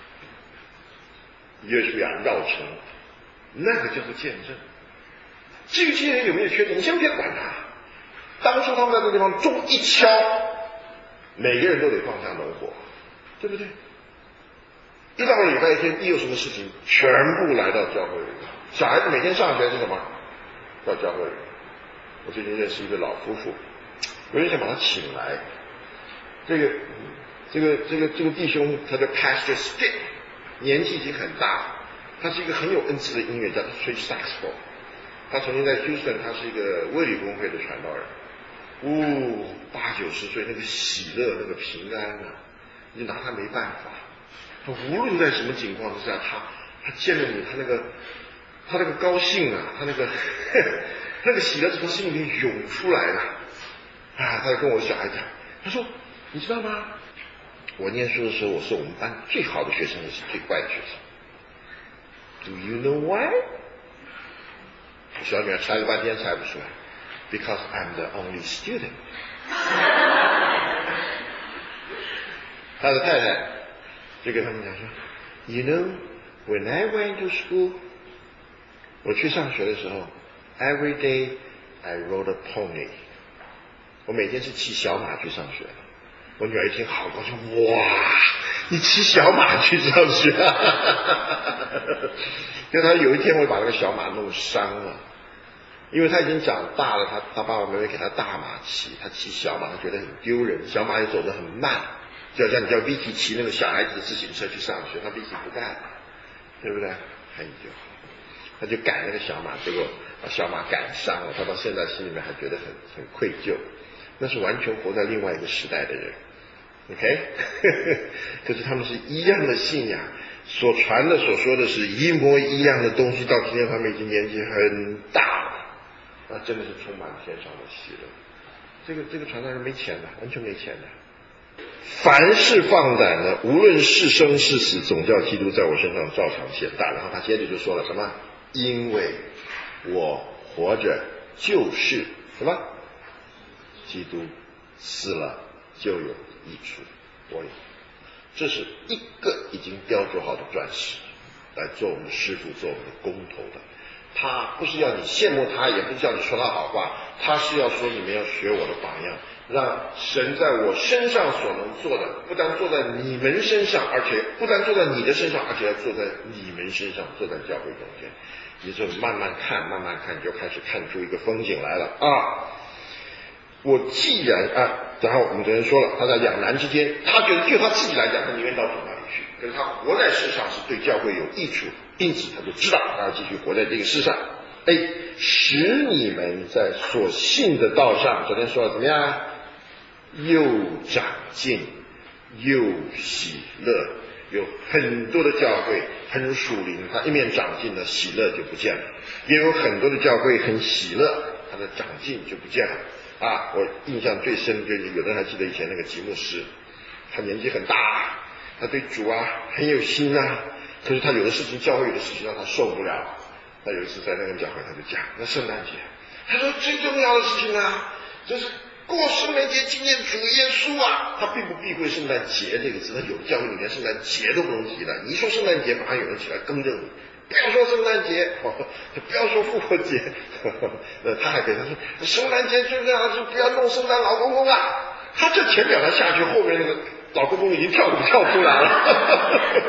约书亚绕城，那个叫做见证。至于这些人有没有缺点，你先别管他。当初他们在这个地方钟一敲，每个人都得放下农活，对不对？一到了礼拜天，一有什么事情，全部来到教会里。小孩子每天上学是什么？到教会里。我最近认识一个老夫妇，我就想把他请来。这个这个这个这个弟兄，他叫 Pastor Stick， 年纪已经很大，他是一个很有恩赐的音乐家，他吹萨克斯风。他曾经在 Houston， 他是一个卫理公会的传道人。哦，八九十岁，那个喜乐，那个平安啊，你拿他没办法。他无论在什么情况之下，他他见了你，他那个他那个高兴啊，他那个那个喜乐是从心里面涌出来的啊！他就跟我的小孩讲，他说：“你知道吗？我念书的时候，我是我们班最好的学生，也是最乖的学生。Do you know why？” 小女儿猜了半天猜不出来。Because I'm the only student 。他的太太就跟他们讲说 ，You know, when I went to school， 我去上学的时候 ，every day I rode a pony。我每天是骑小马去上学。我女儿一听好高兴，哇，你骑小马去上学啊？因为他有一天会把那个小马弄伤了。因为他已经长大了，他他爸爸妈妈给他大马骑，他骑小马，他觉得很丢人，小马也走得很慢，就好像你叫 Vicky 骑那个小孩子的自行车去上学，他 Vicky 不干，对不对？哎呦，他就赶那个小马，结果把小马赶伤了，他到现在心里面还觉得很很愧疚，那是完全活在另外一个时代的人 ，OK？ 可是他们是一样的信仰，所传的所说的是一模一样的东西，到今天他们已经年纪很大了。那真的是充满天上的喜乐。这个这个传道人没钱的，完全没钱的。凡事放胆的，无论是生是死，总叫基督在我身上照常显大。然后他接着就说了什么？因为我活着就是什么？基督死了就有益处。我有，这是一个已经雕琢好的钻石，来做我们的师傅，做我们的工头的。他不是要你羡慕他，也不是叫你说他好话，他是要说你们要学我的榜样， 让神在我身上所能做的，不但做在你们身上，而且不但做在你的身上，而且要做在你们身上，做在教会中间。你就慢慢看，慢慢看，你就开始看出一个风景来了啊！我既然啊，然后我们昨天说了，他在两难之间，他觉得就他自己来讲，他宁愿到主那里去，可是他活在世上是对教会有益处，因此他就知道他要继续活在这个世上。哎，使你们在所信的道上，昨天说了怎么样？又长进，又喜乐。有很多的教会很属灵，它一面长进了，喜乐就不见了；也有很多的教会很喜乐，它的长进就不见了。啊，我印象最深就是有的人还记得以前那个吉牧师，他年纪很大，他对主啊很有心啊，可是他有的事情，教会有的事情让他受不了。那有一次在那个教会，他就讲，那圣诞节，他说最重要的事情啊，就是过圣诞节纪念主耶稣啊，他并不避讳圣诞节这个字，他有的教会里面圣诞节都不能提的，一说圣诞节马上有人起来更正你，不要说圣诞节，哦、不要说复活节，呵呵呃，他还给他说圣诞节最重要的是不要弄圣诞老公公啊，他这前表达下去，后面那个老公公已经跳舞跳出来了。呵呵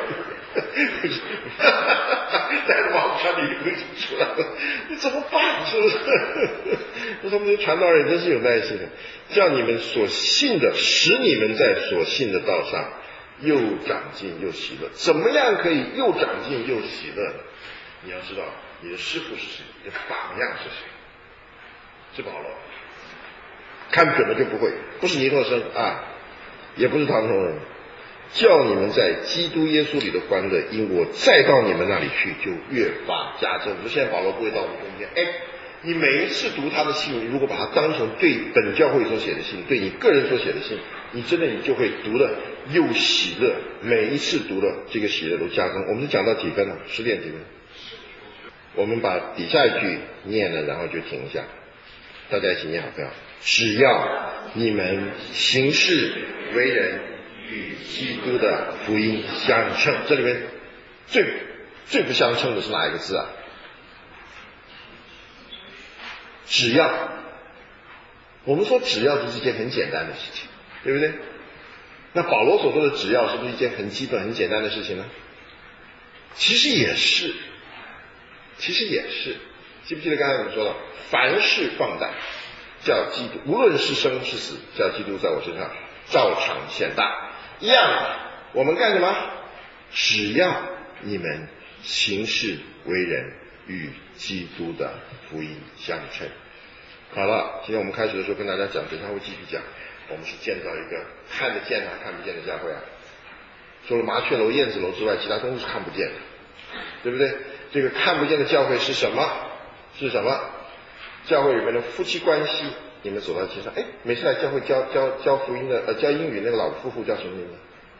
在网上里已经出来了，你怎么办？是不是？那他们这传道人真是有耐心的，叫你们所信的，使你们在所信的道上又长进又喜乐。怎么样可以又长进又喜乐呢？你要知道，你的师傅是谁，你的榜样是谁？是保罗。看准了就不会，不是尼托生啊，也不是唐崇人。叫你们在基督耶稣里的欢乐，因我再到你们那里去，就越发加增。说现在保罗不会到我们中间，哎，你每一次读他的信，你如果把它当成对本教会所写的信，对你个人所写的信，你真的你就会读的又喜乐，每一次读的这个喜乐都加增。我们是讲到几分了？十点几分？我们把底下一句念了，然后就停一下，大家一起念好不要？只要你们行事为人与基督的福音相称，这里面最最不相称的是哪一个字啊？只要。我们说只要就是一件很简单的事情，对不对？那保罗所说的只要是不是一件很基本很简单的事情呢？其实也是，其实也是。记不记得刚才我们说了，凡事放胆，叫基督，无论是生是死，叫基督在我身上照常显大。一样的，我们干什么？只要你们行事为人与基督的福音相称。好了，今天我们开始的时候跟大家讲，等一下会继续讲，我们是建造一个看得见啊看不见的教会啊。除了麻雀楼、燕子楼之外，其他都是看不见的，对不对？这个看不见的教会是什么？是什么？教会里面的夫妻关系。你们走到街上，哎，每次来教会教教教福音的，呃，教英语那个老夫妇叫什么名字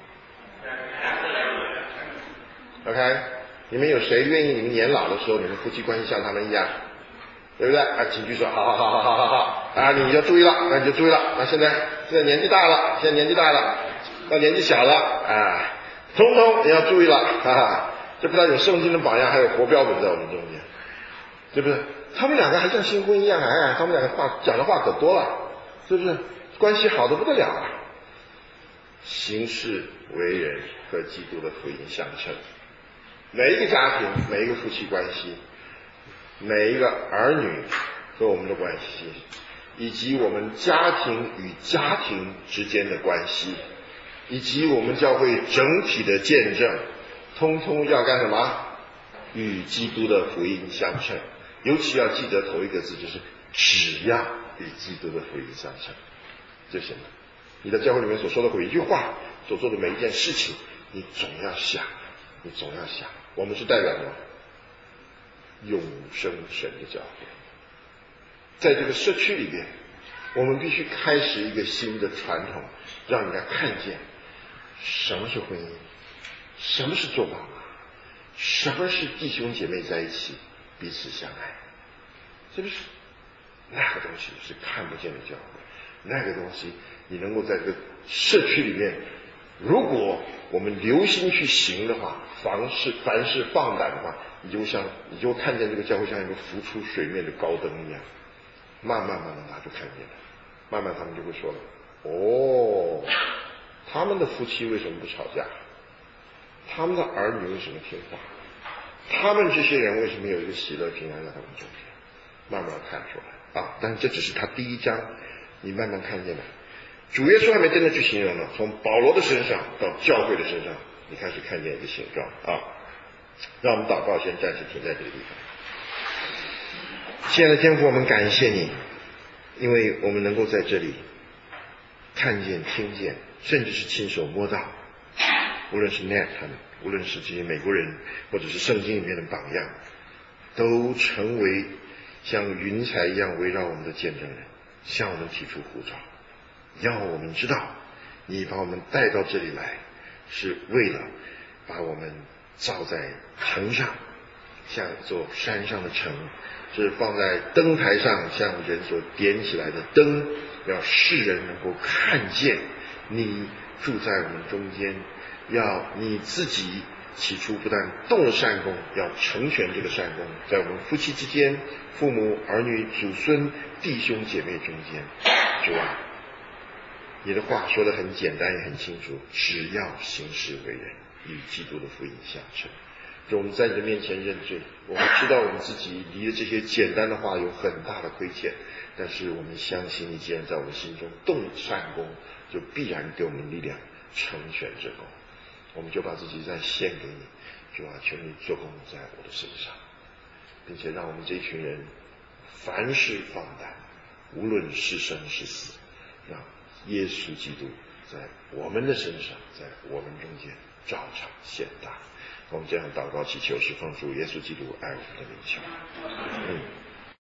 ？OK， 你们有谁愿意你们年老的时候，你们夫妻关系像他们一样，对不对？啊，请举手，好好好好好好好，啊，你就注意了，那你就注意了。那现在现在年纪大了，现在年纪大了，到年纪小了，啊，通通你要注意了，哈哈，这不但有圣经的榜样，还有活标本在我们中间，对不对？他们两个还像新婚一样，哎，他们两个话讲的话可多了，是不是？关系好的不得了啊！行事为人和基督的福音相称，每一个家庭，每一个夫妻关系，每一个儿女和我们的关系，以及我们家庭与家庭之间的关系，以及我们教会整体的见证，通通要干什么？与基督的福音相称。尤其要记得头一个字，就是只要与基督的福音相称就行了。你在教会里面所说的每一句话，所做的每一件事情，你总要想，你总要想，我们是代表什么？永生神的教会。在这个社区里面，我们必须开始一个新的传统，让人家看见什么是婚姻，什么是做爸爸，什么是弟兄姐妹在一起彼此相爱，是不是？那个东西是看不见的教会，那个东西你能够在这个社区里面，如果我们留心去行的话，凡事凡事放胆的话，你就像你就看见这个教会像一个浮出水面的高灯一样，慢慢慢慢它就看见了， 慢慢他们就会说了，哦，他们的夫妻为什么不吵架？他们的儿女为什么听话？他们这些人为什么有一个喜乐平安在他们中间？慢慢看出来啊！但是这只是他第一章，你慢慢看见了。主耶稣还没真的去形容呢，从保罗的身上到教会的身上，你开始看见一个形状啊！让我们祷告，先暂时停在这个地方。亲爱的天父，我们感谢你，因为我们能够在这里看见、听见，甚至是亲手摸到，无论是 Nat 他们，无论是这些美国人，或者是圣经里面的榜样，都成为像云彩一样围绕我们的见证人，向我们提出呼召，要我们知道你把我们带到这里来，是为了把我们造在城上，像一座山上的城，是放在灯台上，像人所点起来的灯，要世人能够看见你住在我们中间，要你自己起初不但动了善功，要成全这个善功，在我们夫妻之间、父母、儿女、祖孙、弟兄姐妹中间。主啊，你的话说得很简单也很清楚，只要行事为人，与基督的福音相称。就我们在你的面前认罪，我们知道我们自己离了这些简单的话有很大的亏欠，但是我们相信你既然在我们心中动善功，就必然给我们力量成全这功。我们就把自己再献给你，主啊，求你做工在我的身上，并且让我们这群人凡事放胆，无论是生是死，让耶稣基督在我们的身上，在我们中间照常显大。我们这样祷告祈求，是奉主耶稣基督爱我们的名求。嗯。